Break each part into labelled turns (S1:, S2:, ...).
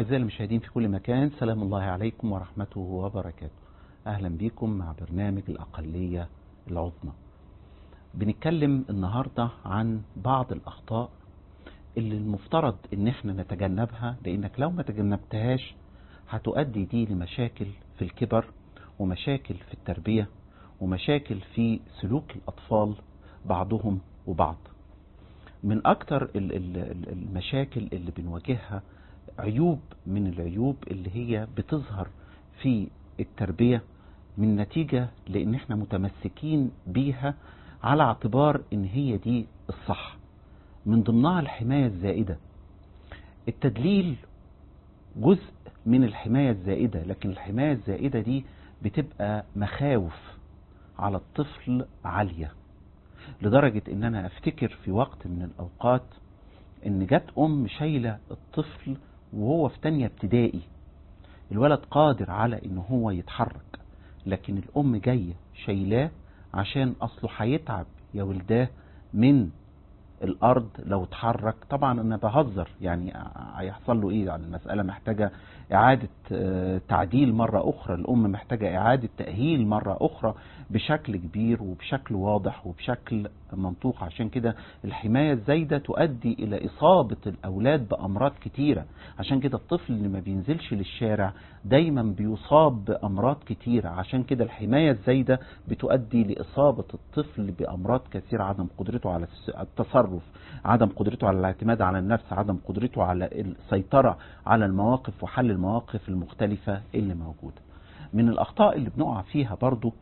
S1: أعزائي المشاهدين في كل مكان، سلام الله عليكم ورحمته وبركاته. أهلا بكم مع برنامج الأقلية العظمى. بنتكلم النهاردة عن بعض الأخطاء اللي المفترض إن احنا نتجنبها، لأنك لو ما تجنبتهاش هتؤدي دي لمشاكل في الكبر ومشاكل في التربية ومشاكل في سلوك الأطفال بعضهم وبعض. من أكتر المشاكل اللي بنواجهها عيوب من العيوب اللي هي بتظهر في التربية من نتيجة لأن احنا متمسكين بيها على اعتبار ان هي دي الصح. من ضمنها الحماية الزائدة. التدليل جزء من الحماية الزائدة، لكن الحماية الزائدة دي بتبقى مخاوف على الطفل عالية، لدرجة ان انا افتكر في وقت من الاوقات ان جت شايلة الطفل وهو في تانية ابتدائي. الولد قادر على ان هو يتحرك، لكن الام جاية شايلاه عشان اصله هيتعب يا ولداه من الارض لو اتحرك. طبعا انا بهزر، يعني هيحصل له ايه؟ يعني المسألة محتاجة اعادة تعديل مرة اخرى، الام محتاجة اعادة تأهيل مرة اخرى بشكل كبير وبشكل واضح وبشكل منطوق. عشان كده الحماية الزايدة تؤدي الى اصابة الاولاد بامراض كتيرة. عشان كده الطفل اللي ما بينزلش للشارع دايما بيصاب بامراض كتيرة. عشان كده الحماية الزايدة بتؤدي لاصابة الطفل بامراض كثيرة: عدم قدرته على التصرف، عدم قدرته على الاعتماد على النفس، عدم قدرته على السيطرة على المواقف وحل المواقف المختلفة اللي موجودة. من الأخطاء اللي بنقع فيها برضو،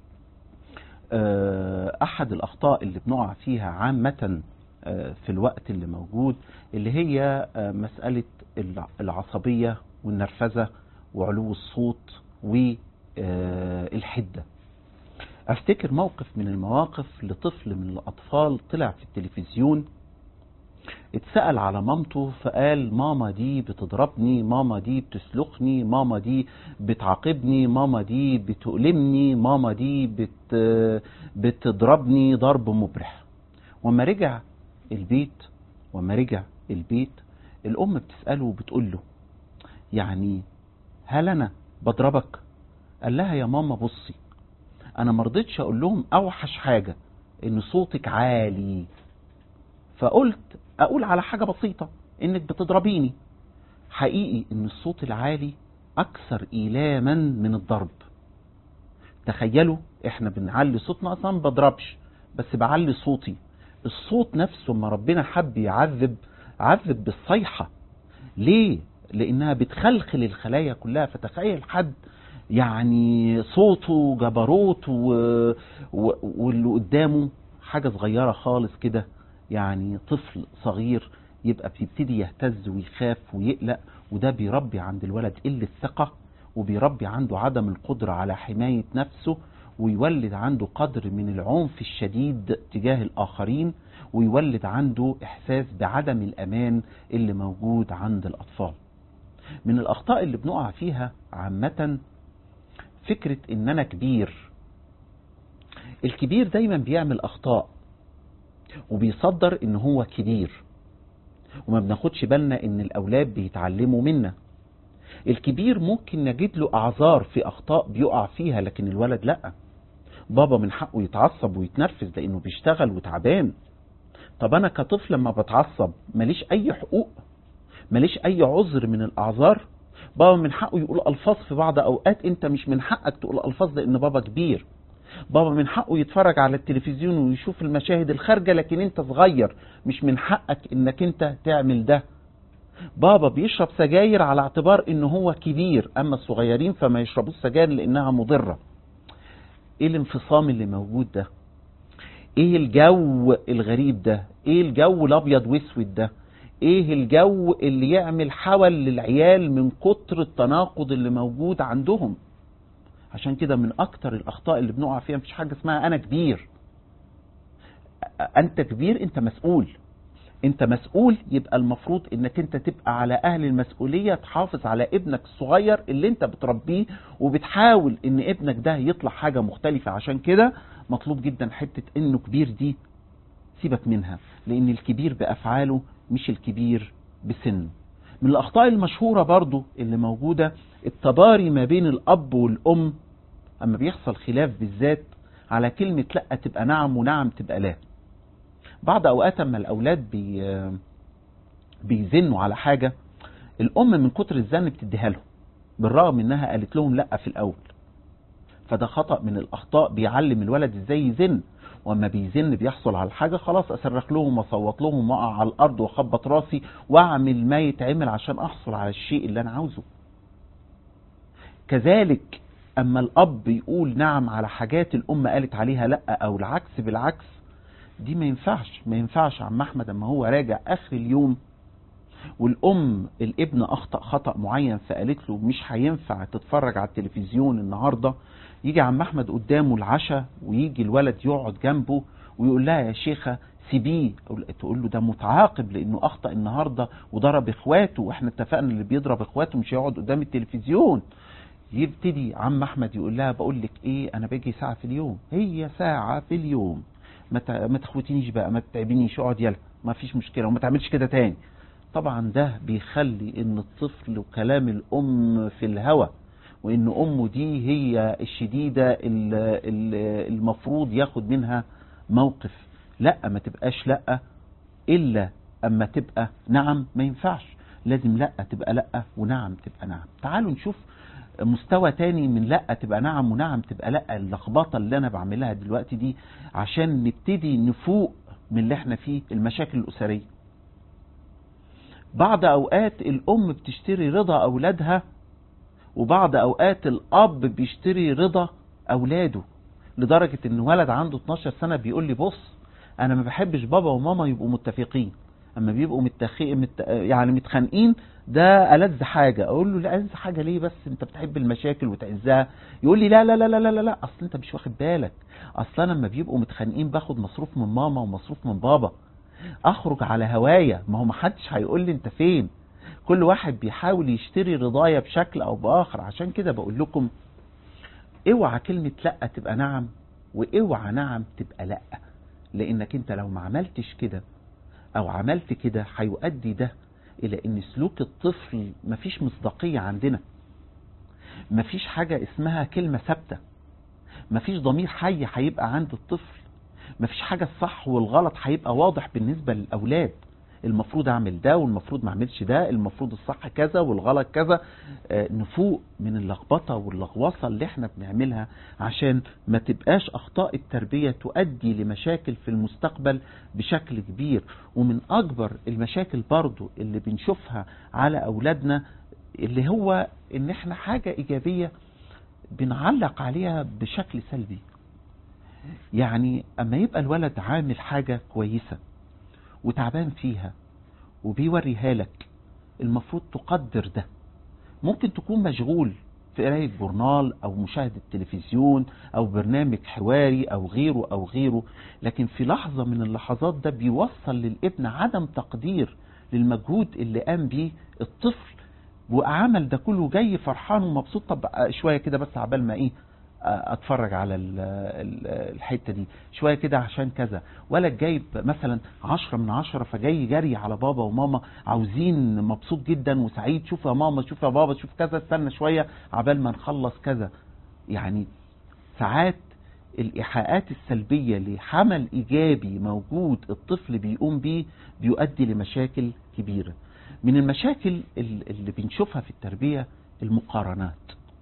S1: أحد الأخطاء اللي بنقع فيها عامة في الوقت اللي موجود اللي هي مسألة العصبية والنرفزة وعلو الصوت والحدة. افتكر موقف من المواقف لطفل من الأطفال طلع في التلفزيون، اتسأل على مامته فقال: ماما دي بتضربني، ماما دي بتسلخني، ماما دي بتعاقبني، ماما دي بتؤلمني، ماما دي بتضربني ضرب مبرح. وما رجع البيت الأم بتسأله وبتقول له: يعني هل أنا بضربك؟ قال لها: يا ماما بصي، أنا مرضتش أقول لهم أوحش حاجة إن صوتك عالي، فقلت أقول على حاجة بسيطة إنك بتضربيني. حقيقي إن الصوت العالي أكثر إيلاما من الضرب. تخيلوا إحنا بنعلي صوتنا، أصلا ما بضربش بس بعلي صوتي. الصوت نفسه ما ربنا حب يعذب، عذب بالصيحة. ليه؟ لأنها بتخلخل الخلايا كلها. فتخيل حد يعني صوته جبروت واللي قدامه حاجة صغيرة خالص كده، يعني طفل صغير، يبقى بيبتدي يهتز ويخاف ويقلق. وده بيربي عند الولد قلة ثقة، وبيربي عنده عدم القدرة على حماية نفسه، ويولد عنده قدر من العنف الشديد تجاه الآخرين، ويولد عنده إحساس بعدم الأمان اللي موجود عند الأطفال. من الأخطاء اللي بنقع فيها عامة فكرة إن أنا كبير. الكبير دايما بيعمل أخطاء وبيصدر إن هو كبير، وما بناخدش بالنا إن الأولاد بيتعلموا منا. الكبير ممكن نجد له أعذار في أخطاء بيقع فيها، لكن الولد لأ. بابا من حقه يتعصب ويتنرفز لأنه بيشتغل وتعبان. طب أنا كطفل لما بتعصب ماليش أي حقوق، ماليش أي عذر من الأعذار. بابا من حقه يقول ألفاظ في بعض أوقات، أنت مش من حقك تقول ألفاظ لأن بابا كبير. بابا من حقه يتفرج على التلفزيون ويشوف المشاهد الخارجة، لكن انت صغير مش من حقك انك انت تعمل ده. بابا بيشرب سجاير على اعتبار انه هو كبير، اما الصغيرين فما يشربوش سجاير لانها مضرة. ايه الانفصام اللي موجود ده؟ ايه الجو الغريب ده؟ ايه الجو الابيض واسود ده؟ ايه الجو اللي يعمل حول للعيال من كتر التناقض اللي موجود عندهم؟ عشان كده من اكتر الاخطاء اللي بنقع فيها مفيش حاجة اسمها انا كبير. انت كبير، انت مسؤول. انت مسؤول، يبقى المفروض انك انت تبقى على اهل المسؤولية، تحافظ على ابنك الصغير اللي انت بتربيه وبتحاول ان ابنك ده يطلع حاجة مختلفة. عشان كده مطلوب جدا حتة انه كبير دي سيبك منها، لان الكبير بافعاله مش الكبير بسنه. من الأخطاء المشهورة برضو اللي موجودة التباري ما بين الأب والأم أما بيحصل خلاف بالذات على كلمة لأ تبقى نعم ونعم تبقى لا. بعض أوقات أما الأولاد بيزنوا على حاجة الأم من كتر الزن بتديها لهم بالرغم إنها قالت لهم لأ في الأول. فده خطأ من الأخطاء بيعلم الولد إزاي يزن، وأما بيزن بيحصل على الحاجة خلاص أصرخ لهم وصوت لهم وأقع على الأرض وأخبط راسي وأعمل ما يتعمل عشان أحصل على الشيء اللي أنا عاوزه. كذلك أما الأب يقول نعم على حاجات الأم قالت عليها لأ أو العكس بالعكس، دي ما ينفعش عم أحمد أما هو راجع آخر اليوم الابن أخطأ خطأ معين فقالت له مش هينفع تتفرج على التلفزيون النهاردة، يجي عم أحمد قدامه العشاء ويجي الولد يقعد جنبه ويقول لها يا شيخة سيبيه، تقول له ده متعاقب لأنه أخطأ النهاردة وضرب إخواته وإحنا اتفقنا اللي بيضرب إخواته مش هيقعد قدام التلفزيون. يبتدي عم أحمد يقول لها بقول لك إيه أنا باجي ساعة في اليوم، هي ساعة في اليوم، ما تخوتينيش بقى، ما تتعبينيش، اقعد يلا ما فيش مشكلة وما تعملش كده تاني. طبعا ده بيخلي ان الطفل وكلام الام في الهوى وان امه دي هي الشديدة المفروض ياخد منها موقف. لا ما تبقاش لا الا اما تبقى نعم، ما ينفعش، لازم لا تبقى لا ونعم تبقى نعم. تعالوا نشوف مستوى تاني من لا تبقى نعم ونعم تبقى لا، اللخبطة اللي انا بعملها دلوقتي دي عشان نبتدي نفوق من اللي احنا فيه، المشاكل الاسرية. بعض اوقات الام بتشتري رضا اولادها وبعض اوقات الاب بيشتري رضا اولاده، لدرجة ان ولد عنده 12 سنة بيقول لي بص انا ما بحبش بابا وماما يبقوا متفقين، اما بيبقوا يعني متخانقين ده ألذ حاجة. اقول له لا ألذ حاجة ليه بس، انت بتحب المشاكل وتعزها. يقول لي لا لا لا لا لا لا اصل انت مش واخد بالك، اصل انا لما بيبقوا متخانقين باخد مصروف من ماما ومصروف من بابا، اخرج على هوايا، ما هو محدش هيقول لي انت فين، كل واحد بيحاول يشتري رضايا بشكل او باخر. عشان كده بقول لكم اوعى كلمة لا تبقى نعم واوعى نعم تبقى لا، لانك انت لو ما عملتش كده او عملت كده هيؤدي ده الى ان سلوك الطفل مفيش مصداقية عندنا، مفيش حاجة اسمها كلمة ثابتة، مفيش ضمير حي هيبقى عند الطفل، مفيش حاجة الصح والغلط هيبقى واضح بالنسبة للأولاد، المفروض اعمل ده والمفروض ما اعملش ده، المفروض الصح كذا والغلط كذا. نفوق من اللخبطة واللغوصة اللي احنا بنعملها عشان ما تبقاش اخطاء التربية تؤدي لمشاكل في المستقبل بشكل كبير. ومن اكبر المشاكل برضو اللي بنشوفها على اولادنا اللي هو ان احنا حاجة ايجابية بنعلق عليها بشكل سلبي. يعني اما يبقى الولد عامل حاجة كويسة وتعبان فيها وبيوريها لك، المفروض تقدر ده. ممكن تكون مشغول في قراية جورنال او مشاهدة تلفزيون او برنامج حواري او غيره او غيره، لكن في لحظة من اللحظات ده بيوصل للابن عدم تقدير للمجهود اللي قام بيه الطفل وعمل ده كله جاي فرحان ومبسوط. طب شوية كده بس عبال ما ايه اتفرج على الحتة دي شوية كده عشان كذا، ولا جايب مثلا 10 من 10 فجاي جري على بابا وماما عاوزين مبسوط جدا وسعيد، شوف يا ماما شوف يا بابا شوف كذا، استنى شوية عبال ما نخلص كذا. يعني ساعات الإيحاءات السلبية لحمل إيجابي موجود الطفل بيقوم بيه بيؤدي لمشاكل كبيرة. من المشاكل اللي بنشوفها في التربية المقارنات،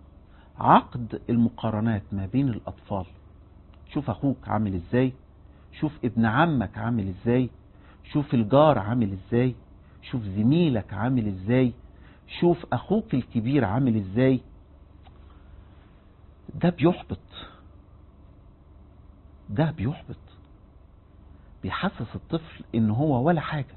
S1: عقد المقارنات ما بين الأطفال. شوف أخوك عامل إزاي، شوف ابن عمك عامل إزاي، شوف الجار عامل إزاي، شوف زميلك عامل إزاي، شوف أخوك الكبير عامل إزاي. ده بيحبط، بيحسس الطفل إن هو ولا حاجة.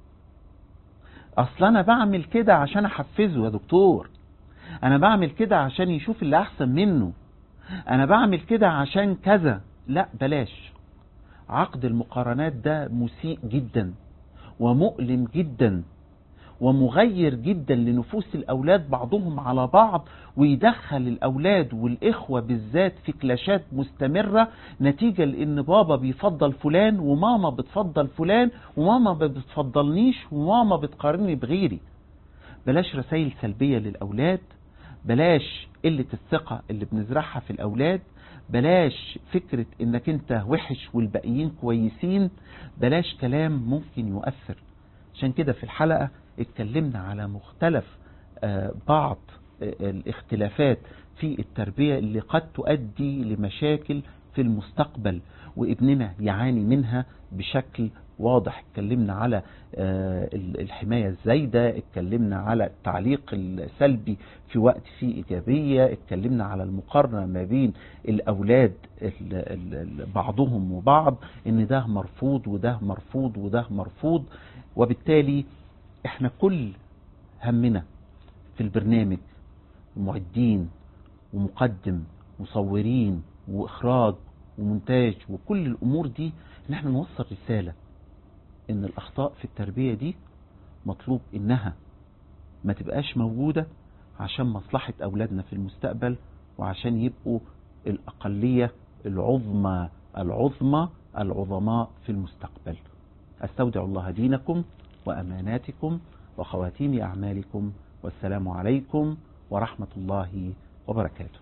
S1: أصلا أنا بعمل كده عشان أحفزه يا دكتور، انا بعمل كده عشان يشوف اللي احسن منه، انا بعمل كده عشان كذا. لا بلاش. عقد المقارنات ده مسيء جدا ومؤلم جدا ومغير جدا لنفوس الاولاد بعضهم على بعض، ويدخل الاولاد والاخوة بالذات في كلاشات مستمرة نتيجة لان بابا بيفضل فلان وماما بتفضل فلان وماما ما بتفضلنيش وماما بتقارني بغيري. بلاش رسائل سلبية للأولاد، بلاش قلة الثقة اللي بنزرعها في الأولاد، بلاش فكرة انك انت وحش والباقيين كويسين، بلاش كلام ممكن يؤثر. عشان كده في الحلقة اتكلمنا على مختلف بعض الاختلافات في التربية اللي قد تؤدي لمشاكل في المستقبل وابننا يعاني منها بشكل واضح. اتكلمنا على الحماية الزايدة، اتكلمنا على التعليق السلبي في وقت فيه إيجابية، اتكلمنا على المقارنة ما بين الأولاد بعضهم وبعض، ان ده مرفوض وده مرفوض وده مرفوض. وبالتالي احنا كل همنا في البرنامج معدين ومقدم مصورين واخراج ومونتاج وكل الامور دي ان احنا نوصل رسالة ان الاخطاء في التربية دي مطلوب انها ما تبقاش موجودة عشان مصلحة اولادنا في المستقبل، وعشان يبقوا الاقلية العظمى العظماء في المستقبل. استودع الله دينكم واماناتكم وخواتيم اعمالكم، والسلام عليكم ورحمة الله وبركاته.